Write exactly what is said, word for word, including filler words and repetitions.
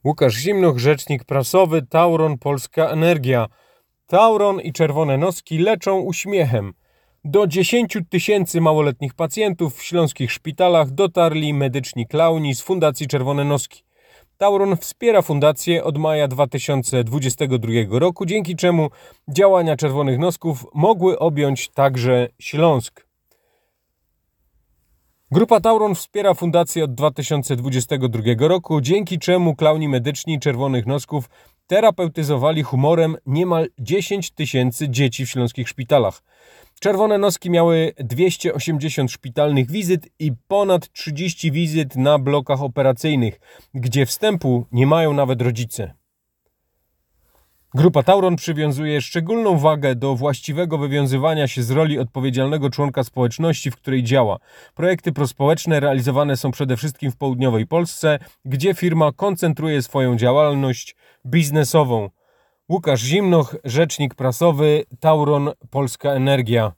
Łukasz Zimnoch, rzecznik prasowy, Tauron Polska Energia. Tauron i czerwone noski leczą uśmiechem. Do dziesięciu tysięcy małoletnich pacjentów w śląskich szpitalach dotarli medyczni klauni z Fundacji Czerwone Noski. Tauron wspiera fundację od maja dwa tysiące dwudziestego drugiego roku, dzięki czemu działania Czerwonych Nosków mogły objąć także Śląsk. Grupa Tauron wspiera fundację od dwa tysiące dwudziestego drugiego roku, dzięki czemu klauni medyczni Czerwonych Nosków terapeutyzowali humorem niemal dziesięć tysięcy dzieci w śląskich szpitalach. Czerwone Noski miały dwieście osiemdziesiąt szpitalnych wizyt i ponad trzydzieści wizyt na blokach operacyjnych, gdzie wstępu nie mają nawet rodzice. Grupa Tauron przywiązuje szczególną wagę do właściwego wywiązywania się z roli odpowiedzialnego członka społeczności, w której działa. Projekty prospołeczne realizowane są przede wszystkim w południowej Polsce, gdzie firma koncentruje swoją działalność biznesową. Łukasz Zimnoch, rzecznik prasowy, Tauron Polska Energia.